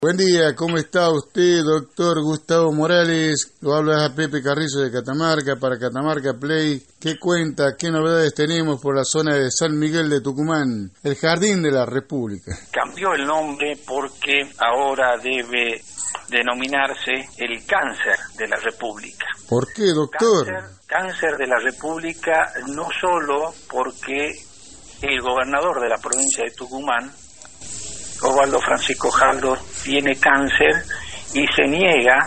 Buen día, ¿cómo está usted, doctor Gustavo Morales? Lo habla a Pepe Carrizo de Catamarca, para Catamarca Play. ¿Qué cuenta, qué novedades tenemos por la zona de San Miguel de Tucumán, el Jardín de la República? Cambió el nombre porque ahora debe denominarse el Cáncer de la República. ¿Por qué, doctor? Cáncer de la República no solo porque el gobernador de la provincia de Tucumán, Osvaldo Francisco Jaldo, tiene cáncer y se niega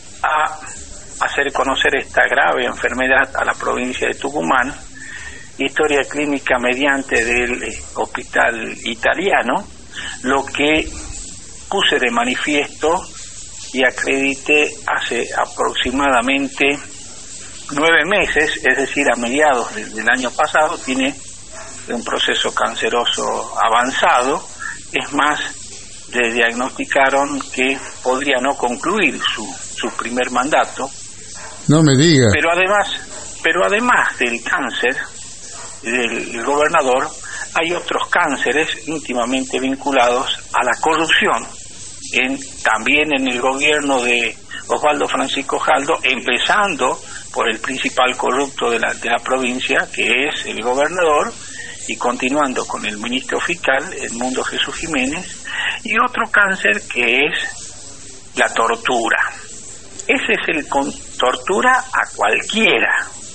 a hacer conocer esta grave enfermedad a la provincia de Tucumán. Historia clínica mediante del hospital italiano, lo que puse de manifiesto y acredité hace aproximadamente 9 meses, es decir, a mediados del año pasado, tiene un proceso canceroso avanzado. Es más, le diagnosticaron que podría no concluir su primer mandato. No me diga. Pero además del cáncer del gobernador, hay otros cánceres íntimamente vinculados a la corrupción, también en el gobierno de Osvaldo Francisco Jaldo, empezando por el principal corrupto de la provincia, que es el gobernador, y continuando con el ministro fiscal, Edmundo Jesús Jiménez, y otro cáncer que es la tortura. Ese es el con tortura a cualquiera,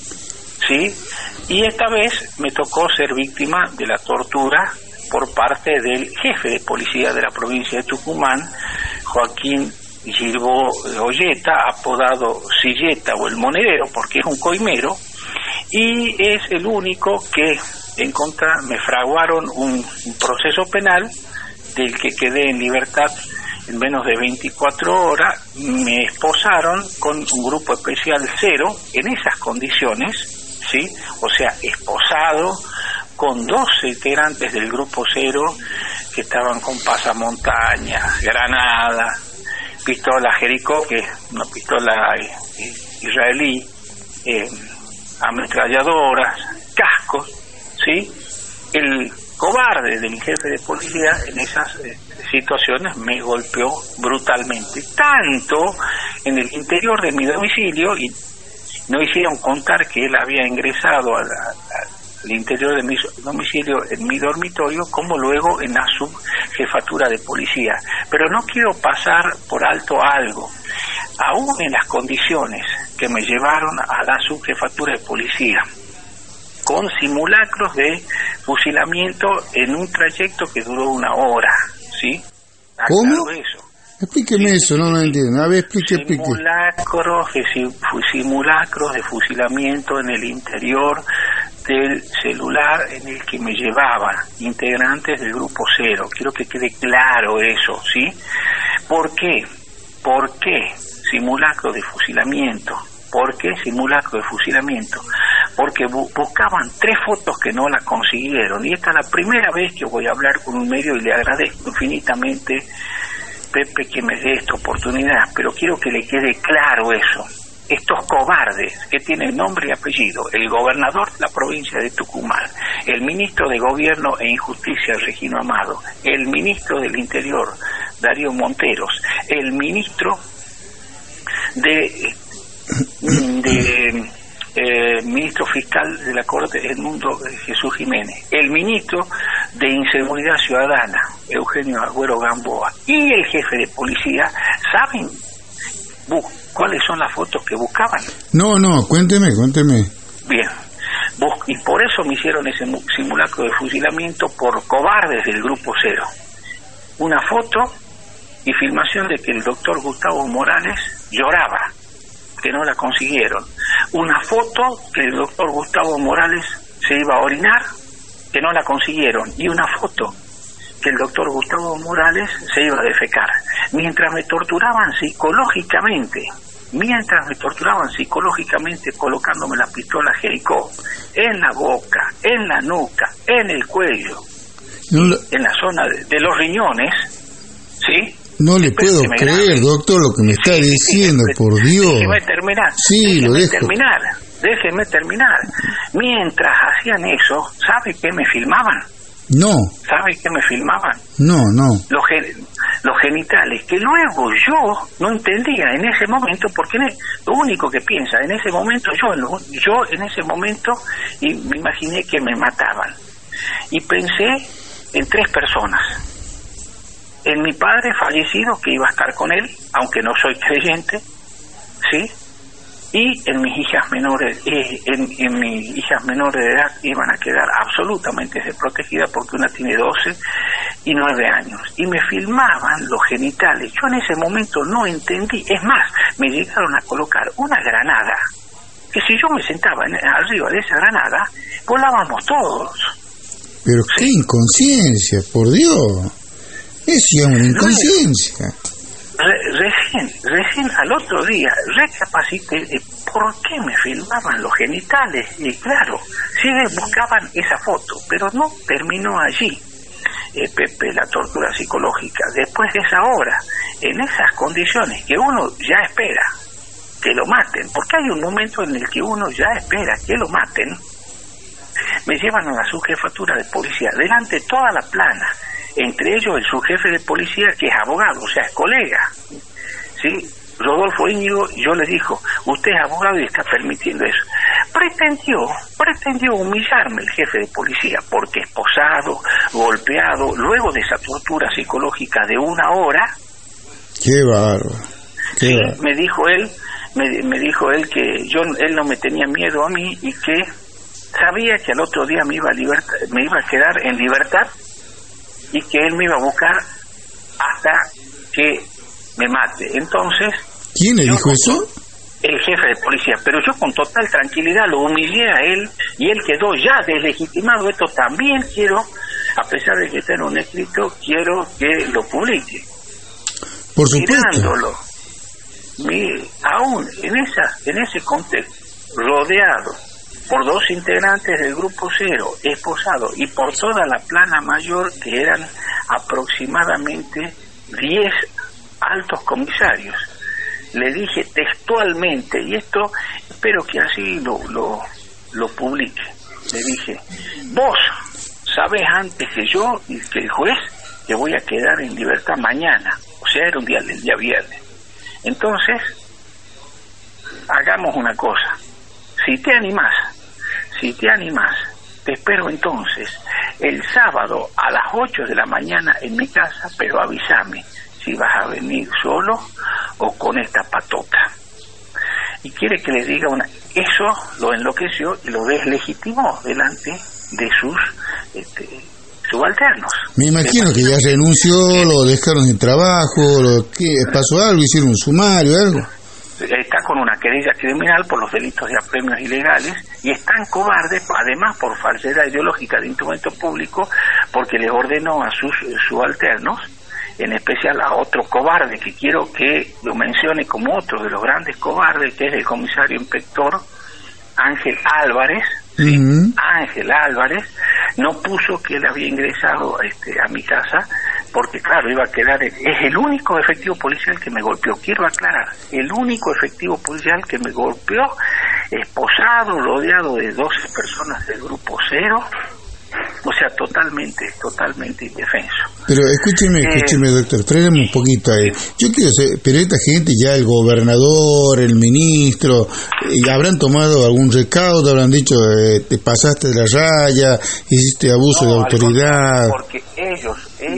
¿sí? Y esta vez me tocó ser víctima de la tortura por parte del jefe de policía de la provincia de Tucumán, Joaquín Gilbo Olleta, apodado Silleta o el Monedero, porque es un coimero, y es el único que me fraguaron un proceso penal del que quedé en libertad en menos de 24 horas, me esposaron con un grupo especial cero en esas condiciones, ¿sí? O sea, esposado con 12 integrantes del grupo cero que estaban con pasamontañas, granadas, pistola Jericó, que es una pistola israelí, ametralladoras, cascos, ¿sí? El cobarde del jefe de policía en esas situaciones me golpeó brutalmente, tanto en el interior de mi domicilio, y no hicieron contar que él había ingresado al interior de mi domicilio en mi dormitorio, como luego en la subjefatura de policía. Pero no quiero pasar por alto algo. Aún en las condiciones que me llevaron a la subjefatura de policía, con simulacros de fusilamiento en un trayecto que duró 1 hora, ¿sí? ¿Cómo? Eso. Explíqueme eso, no lo entiendo. A ver, explique. Simulacros de fusilamiento en el interior del celular en el que me llevaban integrantes del Grupo Cero. Quiero que quede claro eso, ¿sí? ¿Por qué? ¿Por qué simulacro de fusilamiento? ¿Por qué simulacro de fusilamiento? Porque buscaban 3 fotos que no las consiguieron. Y esta es la primera vez que voy a hablar con un medio y le agradezco infinitamente, Pepe, que me dé esta oportunidad. Pero quiero que le quede claro eso. Estos cobardes que tienen nombre y apellido: el gobernador de la provincia de Tucumán, el ministro de Gobierno e Injusticia, Regino Amado, el ministro del Interior, Darío Monteros, el ministro ministro fiscal de la Corte, Edmundo Jesús Jiménez, el ministro de Inseguridad Ciudadana, Eugenio Agüero Gamboa, y el jefe de policía. ¿Saben cuáles son las fotos que buscaban? No, cuénteme. Bien, y por eso me hicieron ese simulacro de fusilamiento, por cobardes del Grupo Cero. Una foto y filmación de que el doctor Gustavo Morales lloraba, que no la consiguieron. Una foto que el doctor Gustavo Morales se iba a orinar, que no la consiguieron. Y una foto que el doctor Gustavo Morales se iba a defecar. Mientras me torturaban psicológicamente, colocándome la pistola Jericó en la boca, en la nuca, en el cuello, en la zona de los riñones, ¿sí? No le puedo creer, doctor, lo que me está diciendo, por Dios. Déjeme terminar. Sí, lo dejo. Déjeme terminar. Mientras hacían eso, ¿sabe qué me filmaban? No. ¿Sabe qué me filmaban? No. Los genitales, que luego yo no entendía en ese momento, porque lo único que piensa en ese momento, yo en ese momento, y me imaginé que me mataban. Y pensé en 3 personas. En mi padre fallecido, que iba a estar con él, aunque no soy creyente, ¿sí? Y en mis hijas menores, en mis hijas menores de edad iban a quedar absolutamente desprotegidas, porque una tiene 12 y 9 años. Y me filmaban los genitales. Yo en ese momento no entendí. Es más, me llegaron a colocar una granada, que si yo me sentaba arriba de esa granada, volábamos todos. Pero qué inconsciencia, por Dios. Es ya una inconsciencia. Recién al otro día recapacité de por qué me filmaban los genitales. Y claro, sí buscaban esa foto, pero no terminó allí, Pepe, la tortura psicológica. Después de esa hora, en esas condiciones que uno ya espera que lo maten, porque hay un momento en el que uno ya espera que lo maten, me llevan a la subjefatura de policía, delante de toda la plana, entre ellos el subjefe de policía, que es abogado, o sea, es colega, ¿sí? Rodolfo Íñigo. Yo le dijo, usted es abogado y está permitiendo eso. Pretendió humillarme el jefe de policía, porque esposado, golpeado, luego de esa tortura psicológica de 1 hora. ¡Qué bárbaro! Sí, me dijo él que él no me tenía miedo a mí, y que sabía que al otro día me iba a quedar en libertad, y que él me iba a buscar hasta que me mate. Entonces, ¿quién le dijo eso? El jefe de policía. Pero yo con total tranquilidad lo humillé a él, y él quedó ya deslegitimado. Esto también quiero, a pesar de que está en un escrito, quiero que lo publique. Por supuesto. Mirándolo, aún en ese contexto, rodeado por 2 integrantes del Grupo Cero, esposado, y por toda la plana mayor, que eran aproximadamente 10 altos comisarios. Le dije textualmente, y esto espero que así lo publique, le dije, vos sabés antes que yo y que el juez que voy a quedar en libertad mañana, o sea, era el día viernes. Entonces, hagamos una cosa, si te animás, te espero entonces el sábado a las 8 de la mañana en mi casa, pero avísame si vas a venir solo o con esta patota. Y quiere que le diga eso lo enloqueció y lo deslegitimó delante de sus subalternos. Me imagino que ya renunció, lo dejaron sin trabajo, ¿qué pasó? ¿Algo? ¿Hicieron un sumario, algo? Está con una querella criminal por los delitos de apremios ilegales, y es tan cobarde, además por falsedad ideológica de instrumento público, porque le ordenó a sus subalternos, en especial a otro cobarde que quiero que lo mencione como otro de los grandes cobardes, que es el comisario inspector Ángel Álvarez. Ángel Álvarez no puso que él había ingresado a mi casa, porque claro, iba a quedar, es el único efectivo policial que me golpeó, quiero aclarar, el único efectivo policial que me golpeó, esposado, rodeado de 12 personas del Grupo Cero, o sea, totalmente indefenso. Pero escúcheme, doctor, frenemos un poquito ahí. Yo quiero saber, pero esta gente, ya el gobernador, el ministro, ¿habrán tomado algún recaudo? ¿Habrán dicho, te pasaste de la raya, hiciste abuso de autoridad? Porque ellos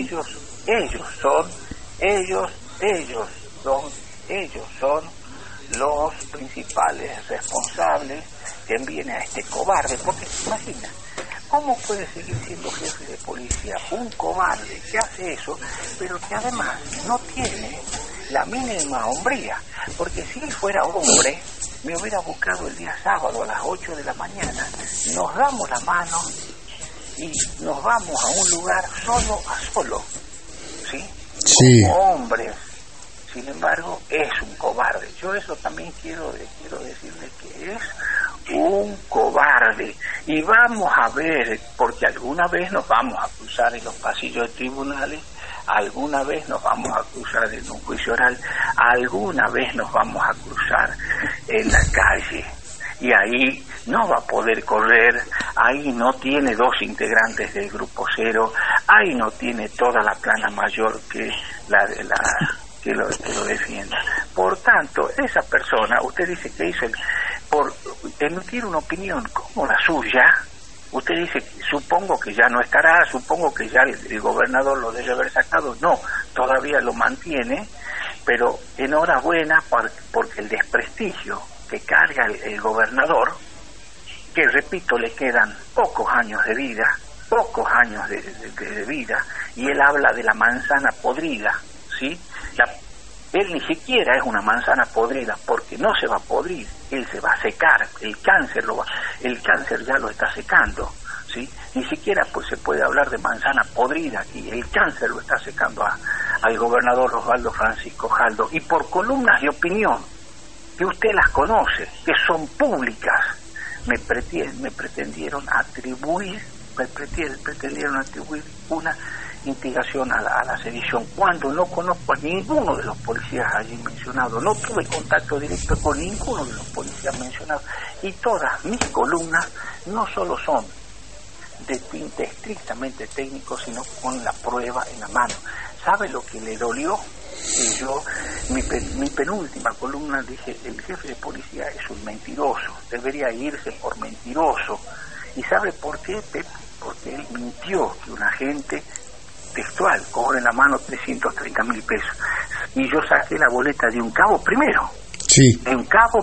son los principales responsables que envíen a este cobarde, porque imagina, ¿cómo puede seguir siendo jefe de policía un cobarde que hace eso, pero que además no tiene la mínima hombría? Porque si él fuera hombre, me hubiera buscado el día sábado a las 8 de la mañana, nos damos la mano y nos vamos a un lugar solo a solo, ¿sí? Sí. Como hombres. Sin embargo, es un cobarde. Yo eso también quiero decirle que es un cobarde. Y vamos a ver, porque alguna vez nos vamos a cruzar en los pasillos de tribunales, alguna vez nos vamos a cruzar en un juicio oral, alguna vez nos vamos a cruzar en la calle. Y ahí no va a poder correr ahí no tiene 2 integrantes del Grupo Cero, ahí no tiene toda la plana mayor que que lo defienda. Por tanto, esa persona, usted dice que hizo por emitir una opinión como la suya, usted dice, supongo que ya no estará, supongo que ya el gobernador lo debe haber sacado. No, todavía lo mantiene, pero enhorabuena porque el desprestigio que carga el gobernador, que repito, le quedan pocos años de vida, y él habla de la manzana podrida, ¿sí? Él ni siquiera es una manzana podrida, porque no se va a podrir, él se va a secar, el cáncer ya lo está secando, ¿sí? Ni siquiera pues se puede hablar de manzana podrida aquí, el cáncer lo está secando al gobernador Osvaldo Francisco Jaldo, y por columnas de opinión, que usted las conoce, que son públicas, me pretendieron atribuir una instigación a la sedición, cuando no conozco a ninguno de los policías allí mencionados, no tuve contacto directo con ninguno de los policías mencionados, y todas mis columnas no solo son de tinte estrictamente técnico, sino con la prueba en la mano. ¿Sabe lo que le dolió? Y yo, mi penúltima columna, dije, el jefe de policía es un mentiroso, debería irse por mentiroso. ¿Y sabe por qué, Pepe? Porque él mintió que un agente textual cobre en la mano 330.000 pesos. Y yo saqué la boleta de un cabo primero. Sí. De un cabo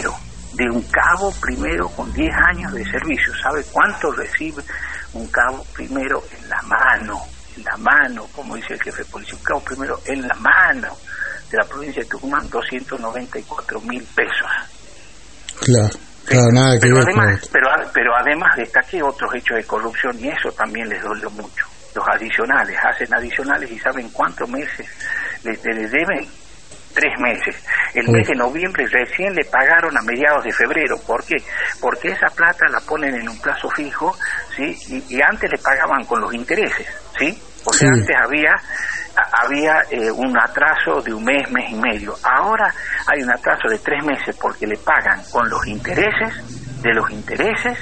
primero con 10 años de servicio. ¿Sabe cuánto recibe un cabo primero en la mano, como dice el jefe de policía? Un cabo primero en la mano de la provincia de Tucumán, 294.000 pesos. Claro. Claro, nada que ver. Pero además destaqué otros hechos de corrupción, y eso también les dolió mucho. Los adicionales, hacen adicionales, y ¿saben cuántos meses les deben? 3 meses. El mes de noviembre recién le pagaron a mediados de febrero. ¿Por qué? Porque esa plata la ponen en un plazo fijo, ¿sí? Y antes le pagaban con los intereses, ¿sí? O sea, antes había un atraso de un mes y medio. Ahora hay un atraso de 3 meses porque le pagan con los intereses, de los intereses.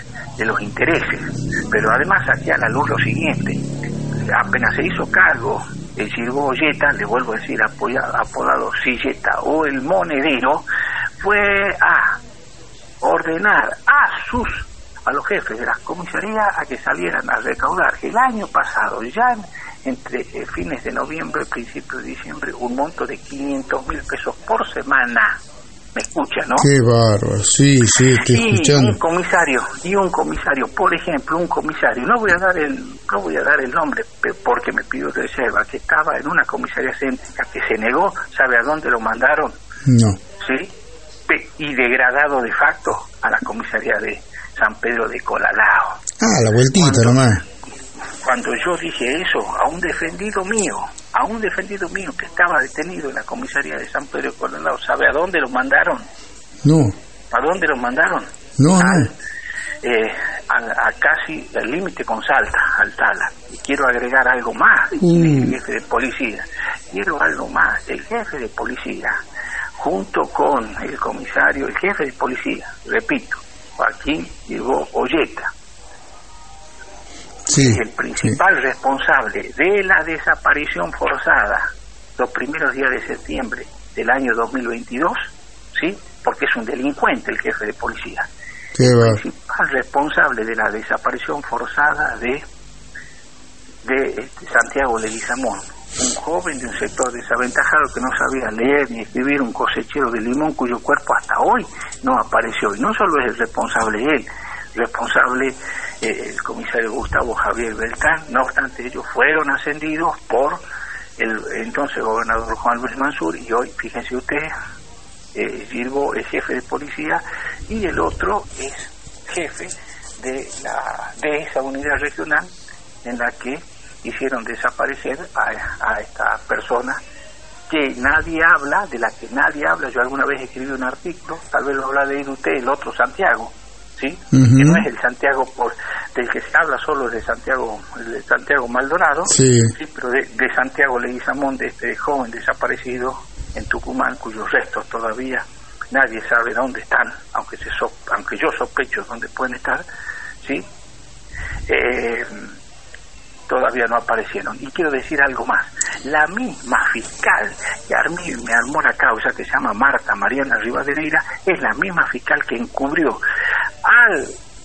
Pero además aquí a la luz lo siguiente: apenas se hizo cargo el Girgo Olleta, le vuelvo a decir, apodado Silleta o el Monedero, fue a ordenar a los jefes de las comisarías a que salieran a recaudar el año pasado, ya entre fines de noviembre y principios de diciembre, un monto de 500.000 pesos por semana. ¿Me escucha, no? Qué bárbaro, sí, estoy escuchando. Un comisario, por ejemplo, no voy a dar el nombre porque me pidió reserva, que estaba en una comisaría céntrica, que se negó. ¿Sabe a dónde lo mandaron? No. ¿Sí? Y degradado de facto a la comisaría de San Pedro de Colalao. La vueltita nomás. Cuando yo dije eso a un defendido mío que estaba detenido en la comisaría de San Pedro de Colalao, ¿sabe a dónde lo mandaron? No. ¿A dónde lo mandaron? No. A casi el límite con Salta, al Tala. Y quiero agregar algo más, el jefe de policía. El jefe de policía, junto con el comisario, el jefe de policía, repito, Joaquín Girgo Olleta, es el principal responsable de la desaparición forzada los primeros días de septiembre del año 2022, ¿sí? Porque es un delincuente el jefe de policía. El principal responsable de la desaparición forzada de Santiago Leguizamón, un joven de un sector desaventajado que no sabía leer ni escribir, un cosechero de limón cuyo cuerpo hasta hoy no apareció. Y no solo es el responsable él, responsable el comisario Gustavo Javier Beltrán. No obstante, ellos fueron ascendidos por el entonces gobernador Juan Luis Mansur, y hoy, fíjense ustedes, Girgo es jefe de policía y el otro es jefe de esa unidad regional en la que hicieron desaparecer a esta persona de la que nadie habla. Yo alguna vez escribí un artículo, tal vez lo habrá leído usted, el otro Santiago, ¿sí? Que no es el Santiago del que se habla solo de Santiago Maldonado, sí, pero de Santiago Leguizamón, de este joven desaparecido en Tucumán, cuyos restos todavía nadie sabe dónde están, aunque yo sospecho dónde pueden estar, ¿sí? todavía no aparecieron. Y quiero decir algo más. La misma fiscal que me armó la causa, que se llama Marta Mariana Rivadeneira, es la misma fiscal que encubrió al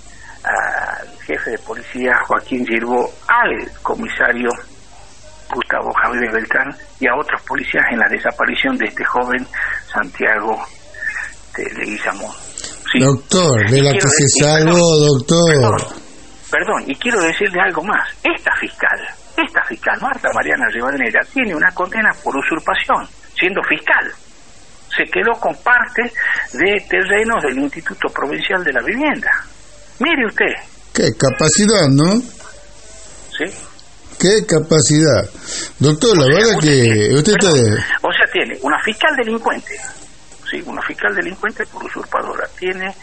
jefe de policía Joaquín Girbó, al comisario Gustavo Javier Beltrán y a otros policías en la desaparición de este joven Santiago de Leguizamón. ¿Sí? Doctor, de la que se salvó, doctor. Perdón, y quiero decirle algo más. Esta fiscal, Marta Mariana Rivadeneira, tiene una condena por usurpación, siendo fiscal. Se quedó con parte de terrenos del Instituto Provincial de la Vivienda. Mire usted. Qué capacidad, ¿no? Sí. Qué capacidad. Doctor, la verdad que usted está... O sea, tiene una fiscal delincuente, sí, una fiscal delincuente por usurpadora, tiene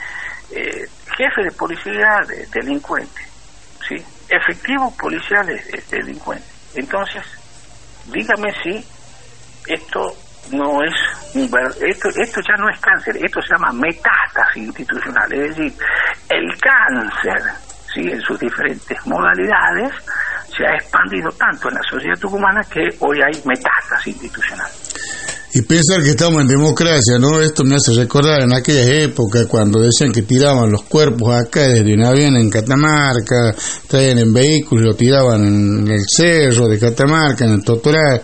jefe de policía delincuente, sí, efectivos policiales delincuentes. Entonces, dígame si esto no es esto ya no es cáncer, esto se llama metástasis institucional, es decir, el cáncer, sí, en sus diferentes modalidades se ha expandido tanto en la sociedad tucumana que hoy hay metástasis institucional. Y pensar que estamos en democracia, ¿no? Esto me hace recordar en aquellas épocas cuando decían que tiraban los cuerpos acá desde un avión en Catamarca, traían en vehículos, lo tiraban en el cerro de Catamarca, en el Totoral.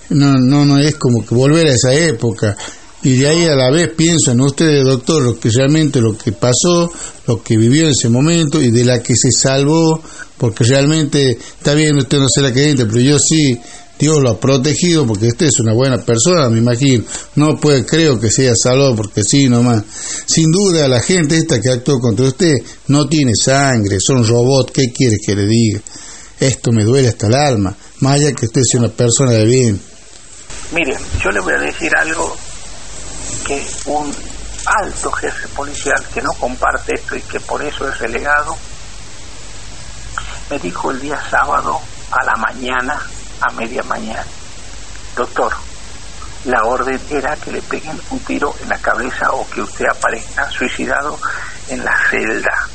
No es como que volver a esa época. Y de ahí a la vez pienso en ustedes, doctor, lo que pasó, lo que vivió en ese momento y de la que se salvó, porque realmente, está bien, usted no será creyente, pero yo sí, Dios lo ha protegido, porque usted es una buena persona, me imagino. Creo que se haya salvado porque sí, nomás. Sin duda, la gente esta que actuó contra usted no tiene sangre, son robots, ¿qué quiere que le diga? Esto me duele hasta el alma, más allá que usted sea una persona de bien. Mire, yo le voy a decir algo que un alto jefe policial que no comparte esto y que por eso es relegado, me dijo el día sábado a la mañana, a media mañana: doctor, la orden era que le peguen un tiro en la cabeza o que usted aparezca suicidado en la celda.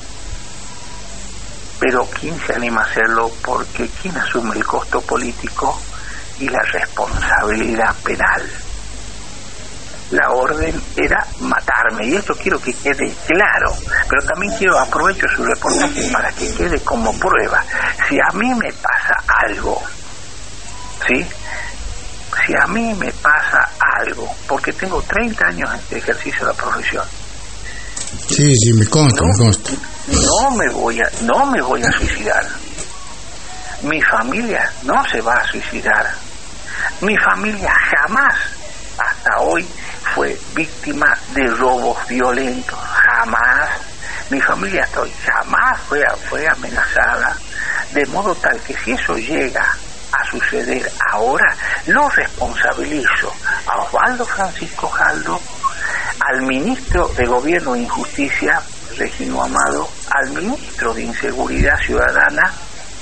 Pero ¿quién se anima a hacerlo? Porque ¿quién asume el costo político y la responsabilidad penal? La orden era matarme, y esto quiero que quede claro, pero también aprovecho su reportaje para que quede como prueba. Si a mí me pasa algo, ¿sí? Si a mí me pasa algo, porque tengo 30 años de ejercicio de la profesión. Sí, me consta. No me voy a suicidar. Mi familia no se va a suicidar. Mi familia jamás, hasta hoy, fue víctima de robos violentos. Jamás. Mi familia hasta hoy jamás fue amenazada. De modo tal que si eso llega a suceder ahora, lo responsabilizo a Osvaldo Francisco Jaldo, al ministro de Gobierno e Injusticia, Regino Amado, al ministro de Inseguridad Ciudadana,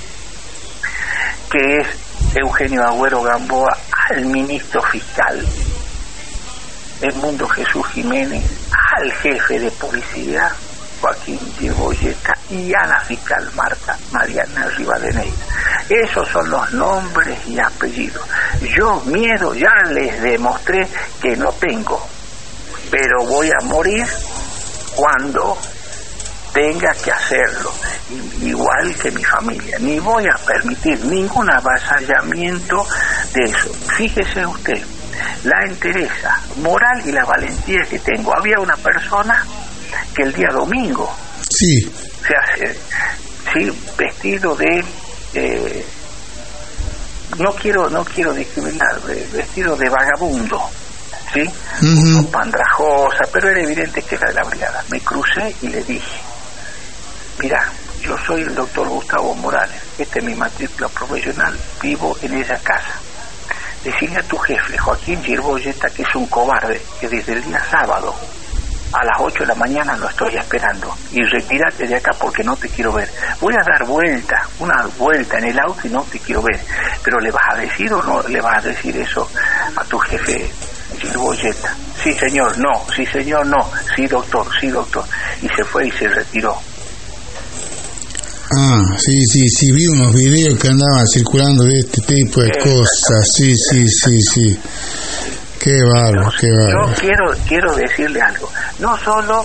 que es Eugenio Agüero Gamboa, al ministro fiscal, Edmundo Jesús Jiménez, al jefe de policía, Joaquín Girbó-Yeta, y a la fiscal Marta Mariana Rivadeneira. Esos son los nombres y apellidos. Yo miedo ya les demostré que no tengo, pero voy a morir cuando tenga que hacerlo, igual que mi familia. Ni voy a permitir ningún avasallamiento de eso. Fíjese usted, la entereza moral y la valentía que tengo. Había una persona que el día domingo se hace, vestido de no quiero discriminar, vestido de vagabundo, ¿sí? Ropa andrajosa, pero era evidente que era de la brigada. Me crucé y le dije: mira, yo soy el doctor Gustavo Morales, esta es mi matrícula profesional, vivo en esa casa. Decirle a tu jefe, Joaquín Girbó-Yeta, que es un cobarde, que desde el día sábado a las 8 de la mañana lo estoy esperando, y retírate de acá porque no te quiero ver. Voy a dar una vuelta en el auto y no te quiero ver. Pero ¿le vas a decir o no le vas a decir eso a tu jefe Girbó-Yeta? Sí, señor, no. Sí, señor, no. Sí, doctor. Y se fue y se retiró. Sí, vi unos videos que andaban circulando de este tipo de cosas, sí. Qué bárbaro. Yo quiero decirle algo, no solo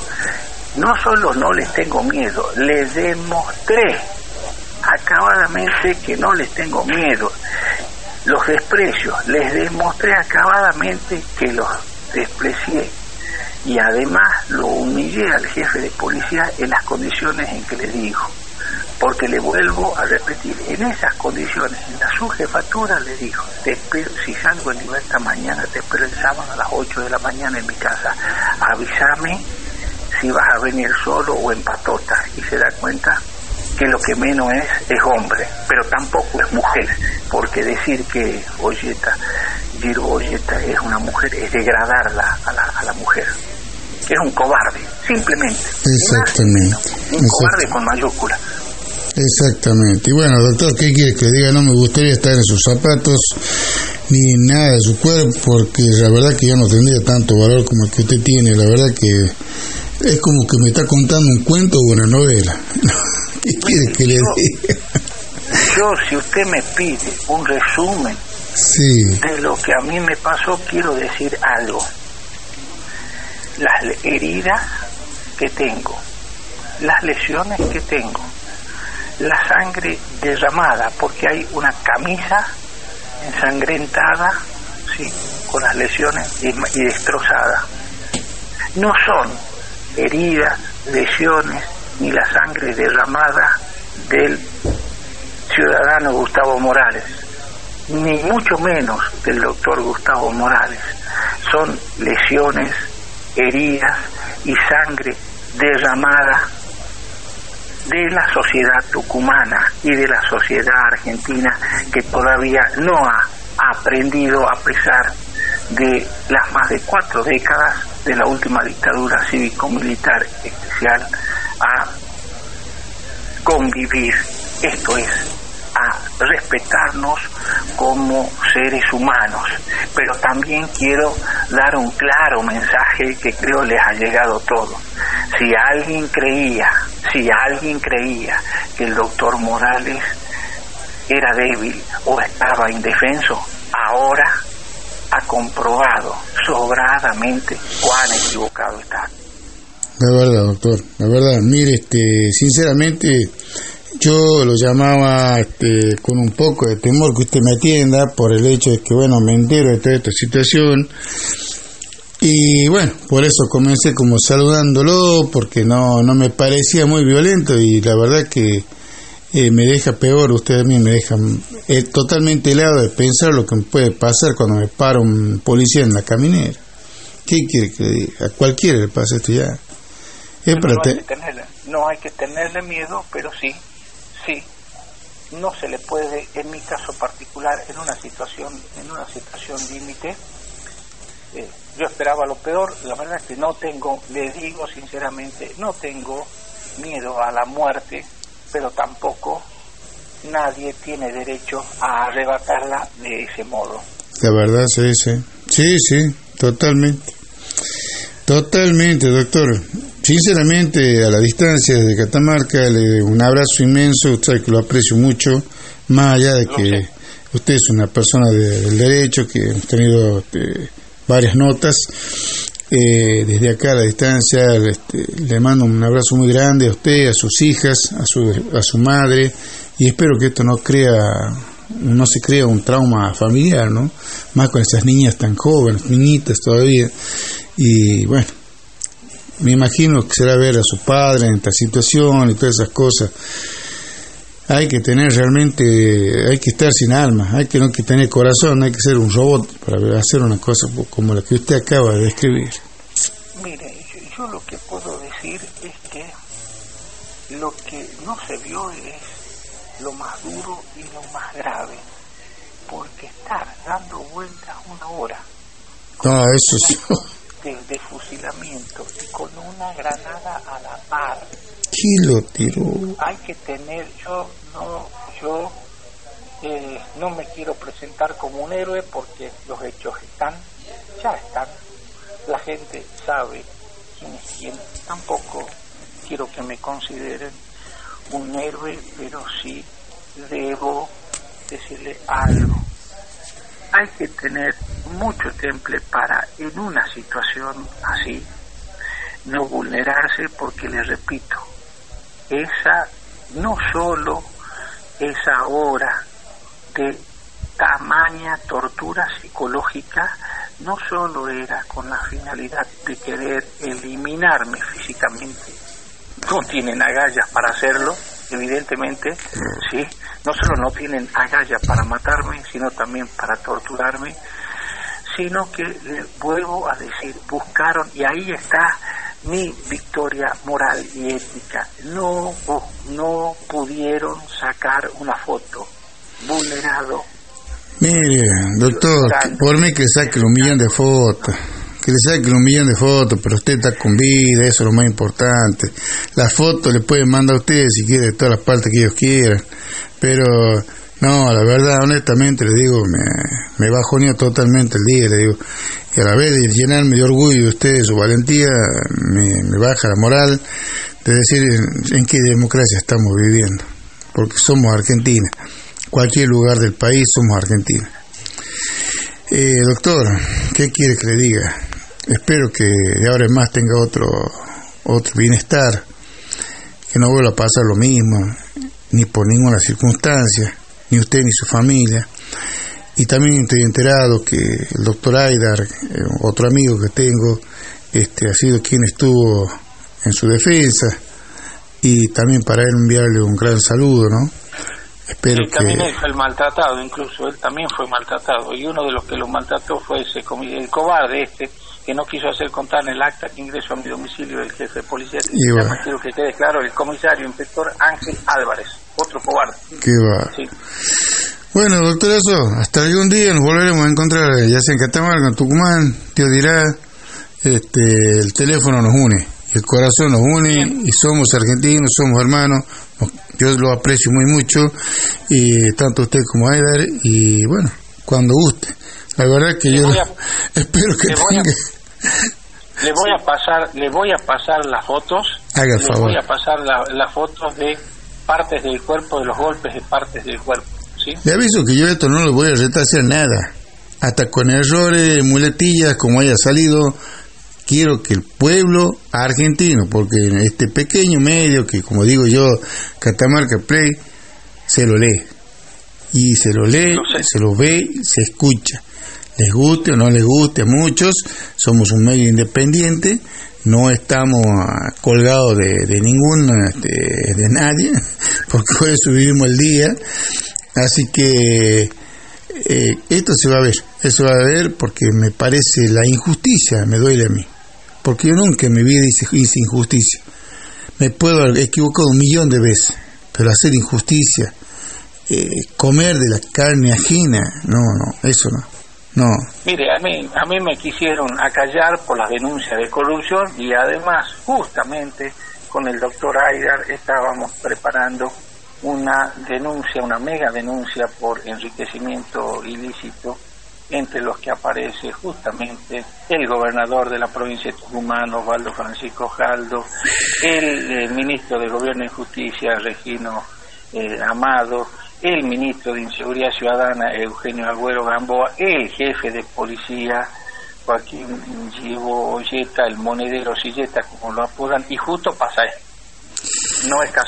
no les tengo miedo, les demostré acabadamente que no les tengo miedo, los desprecio, les demostré acabadamente que los desprecié y además lo humillé al jefe de policía en las condiciones en que le dijo, porque le vuelvo a repetir, en esas condiciones, en la subjefatura le dijo, te espero, si salgo en libertad mañana, te espero el sábado a las 8 de la mañana en mi casa, avísame si vas a venir solo o en patota, y se da cuenta que lo que menos es hombre, pero tampoco es mujer, porque decir que Giro Olleta es una mujer es degradarla a la mujer, es un cobarde, simplemente. Exactamente. Un cobarde con mayúscula. Exactamente. Y bueno, doctor, ¿qué quiere que diga? No me gustaría estar en sus zapatos ni nada de su cuerpo, porque la verdad que yo no tendría tanto valor como el que usted tiene. La verdad que es como que me está contando un cuento o una novela. ¿Qué quiere que le diga? Yo, si usted me pide un resumen de lo que a mí me pasó, quiero decir algo. Las heridas que tengo, las lesiones que tengo, la sangre derramada, porque hay una camisa ensangrentada, sí, con las lesiones y destrozada. No son heridas, lesiones, ni la sangre derramada del ciudadano Gustavo Morales, ni mucho menos del doctor Gustavo Morales. Son lesiones, heridas y sangre derramada de la sociedad tucumana y de la sociedad argentina, que todavía no ha aprendido, a pesar de las más de 4 décadas de la última dictadura cívico-militar especial, a convivir, esto es, a respetarnos como seres humanos. Pero también quiero dar un claro mensaje que creo les ha llegado todo. Si alguien creía que el doctor Morales era débil o estaba indefenso, ahora ha comprobado sobradamente cuán equivocado está. La verdad, doctor, la verdad, mire, sinceramente, yo lo llamaba con un poco de temor que usted me atienda, por el hecho de que, bueno, me entero de toda esta situación. Y bueno, por eso comencé como saludándolo, porque no me parecía muy violento, y la verdad que me deja peor, usted a mí me deja totalmente helado de pensar lo que me puede pasar cuando me para un policía en la caminera. ¿Qué quiere que le diga? A cualquiera le pasa esto ya. No hay que tenerle miedo, pero sí, no se le puede, en mi caso particular, en una situación límite. Yo esperaba lo peor, la verdad es que le digo sinceramente, no tengo miedo a la muerte, pero tampoco nadie tiene derecho a arrebatarla de ese modo. La verdad, sí, totalmente, doctor. Sinceramente, a la distancia desde Catamarca, le doy un abrazo inmenso, usted que lo aprecio mucho, más allá de que usted es una persona del derecho, que hemos tenido varias notas. Desde acá a la distancia le mando un abrazo muy grande a usted, a sus hijas, a su madre, y espero que esto no se crea un trauma familiar, ¿no? Más con esas niñas tan jóvenes, niñitas todavía. Y bueno, me imagino que será ver a su padre en esta situación y todas esas cosas. Hay que estar sin alma, hay que no tener corazón, hay que ser un robot para hacer una cosa como la que usted acaba de describir. Mire, yo lo que puedo decir es que lo que no se vio es lo más duro y lo más grave, porque estar dando vueltas 1 hora de fusilamiento y con una granada a la par. ¿Quién lo tiró? Hay que tener, yo no me quiero presentar como un héroe, porque los hechos ya están, la gente sabe quién es quién. Tampoco quiero que me consideren un héroe, pero sí debo decirle algo. Hay que tener mucho temple para, en una situación así, no vulnerarse, porque les repito, no solo esa hora de tamaña tortura psicológica, no solo era con la finalidad de querer eliminarme físicamente, no tienen agallas para hacerlo, evidentemente, sí, no solo no tienen agallas para matarme, sino también para torturarme, sino que, vuelvo a decir, buscaron, y ahí está mi victoria moral y ética, no pudieron sacar una foto, vulnerado. Mire, doctor, por mí que le saque 1.000.000 de fotos, pero usted está con vida, eso es lo más importante. Las fotos le pueden mandar a ustedes si quiere de todas las partes que ellos quieran, pero no, la verdad, honestamente le digo, me bajoneó totalmente el día, le digo, y a la vez de llenarme de orgullo de ustedes, su valentía, me baja la moral de decir en qué democracia estamos viviendo, porque somos Argentina. Cualquier lugar del país somos Argentina. Doctor, ¿qué quiere que le diga? Espero que de ahora en más tenga otro bienestar, que no vuelva a pasar lo mismo, ni por ninguna circunstancia, ni usted ni su familia. Y también estoy enterado que el doctor Aidar, otro amigo que tengo, ha sido quien estuvo en su defensa, y también para él enviarle un gran saludo, ¿no? Espero sí, también él fue el maltratado, incluso él también fue maltratado, y uno de los que lo maltrató fue el cobarde que no quiso hacer contar en el acta que ingresó a mi domicilio el jefe de policía. Y bueno, quiero que quede claro, el comisario inspector Ángel Álvarez, otro cobarde. Qué va. Sí. Bueno, doctorazo, hasta algún día nos volveremos a encontrar, ya sea en Catamarca, en Tucumán, tío dirá, el teléfono nos une, el corazón nos une, y somos argentinos, somos hermanos. Yo lo aprecio muy mucho, y tanto usted como Aidar, y bueno, cuando guste. La verdad que yo espero que tenga... Le voy a pasar las fotos. Haga el favor. Le voy a pasar las fotos de partes del cuerpo, de los golpes de partes del cuerpo, ¿sí? Le aviso que yo esto no lo voy a retrasar nada, hasta con errores, muletillas, como haya salido. Quiero que el pueblo argentino, porque en este pequeño medio que, como digo yo, Catamarca Play, se lo lee. Y se lo lee, se lo ve, se escucha. Les guste o no les guste a muchos, somos un medio independiente, no estamos colgados de ningún, de nadie, porque por eso vivimos el día. Así que esto se va a ver porque me parece la injusticia, me duele a mí. Porque yo nunca en mi vida hice injusticia. Me puedo haber equivocado 1.000.000 de veces, pero hacer injusticia, comer de la carne ajena, no, eso no. Mire, a mí me quisieron acallar por las denuncias de corrupción, y además, justamente, con el doctor Aidar estábamos preparando una mega denuncia por enriquecimiento ilícito, entre los que aparece justamente el gobernador de la provincia de Tucumán, Osvaldo Francisco Jaldo, el ministro de Gobierno y Justicia, Regino Amado, el ministro de Inseguridad Ciudadana, Eugenio Agüero Gamboa, el jefe de policía, Joaquín Givo Olleta, el monedero Silleta, como lo apodan, y justo pasa esto. No es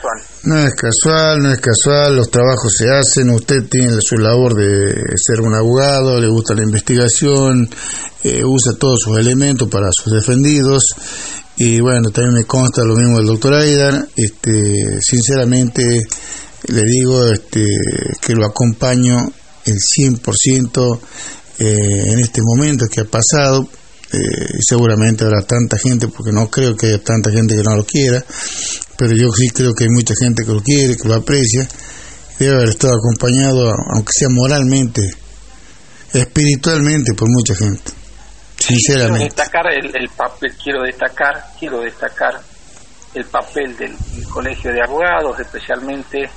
casual, los trabajos se hacen, usted tiene su labor de ser un abogado, le gusta la investigación, usa todos sus elementos para sus defendidos, y bueno, también me consta lo mismo del doctor Aidar. Sinceramente le digo que lo acompaño el 100% en este momento que ha pasado. Seguramente habrá tanta gente, porque no creo que haya tanta gente que no lo quiera, pero yo sí creo que hay mucha gente que lo quiere, que lo aprecia. Debe haber estado acompañado, aunque sea moralmente, espiritualmente, por mucha gente, sinceramente. Quiero destacar el papel del Colegio de Abogados, especialmente.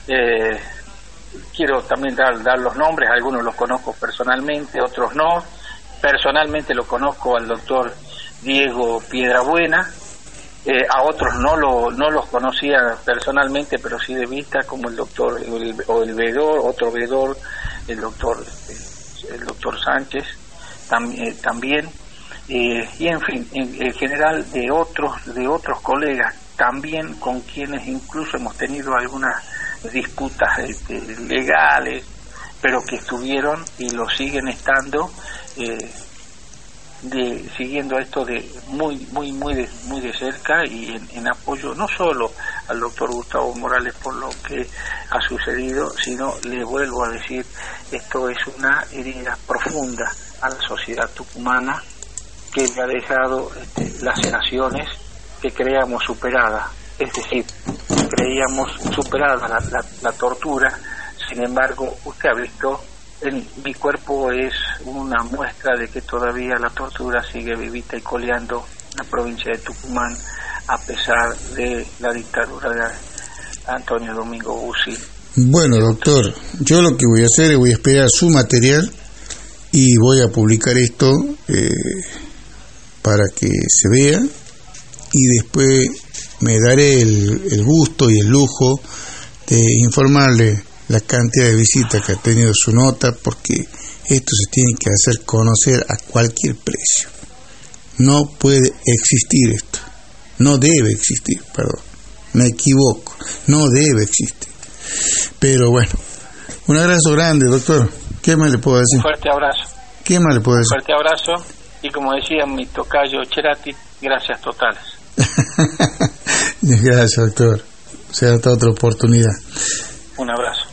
Quiero también dar los nombres, algunos los conozco personalmente, otros no. Personalmente lo conozco al doctor Diego Piedrabuena, A otros no los conocía personalmente, pero sí de vista, como el doctor el veedor, otro veedor, el doctor Sánchez también, y en fin, en general de otros colegas también, con quienes incluso hemos tenido algunas disputas legales, pero que estuvieron y lo siguen estando, siguiendo esto de muy de cerca, y en apoyo no solo al doctor Gustavo Morales por lo que ha sucedido, sino, le vuelvo a decir, esto es una herida profunda a la sociedad tucumana, que le ha dejado laceraciones que creíamos superadas, es decir, creíamos superada la tortura. Sin embargo, usted ha visto, mi cuerpo es una muestra de que todavía la tortura sigue vivita y coleando en la provincia de Tucumán, a pesar de la dictadura de Antonio Domingo Bussi. Bueno, doctor, yo lo que voy a hacer es voy a esperar su material y voy a publicar esto para que se vea, y después me daré el gusto y el lujo de informarle la cantidad de visitas que ha tenido su nota, porque esto se tiene que hacer conocer a cualquier precio. No puede existir esto, no debe existir, perdón, me equivoco, no debe existir. Pero bueno, un abrazo grande, doctor. ¿Qué más le puedo decir? Fuerte abrazo. ¿Qué más le puedo decir? Fuerte abrazo, y como decía mi tocayo Cherati, gracias totales. Gracias, doctor. Será hasta otra oportunidad. Un abrazo.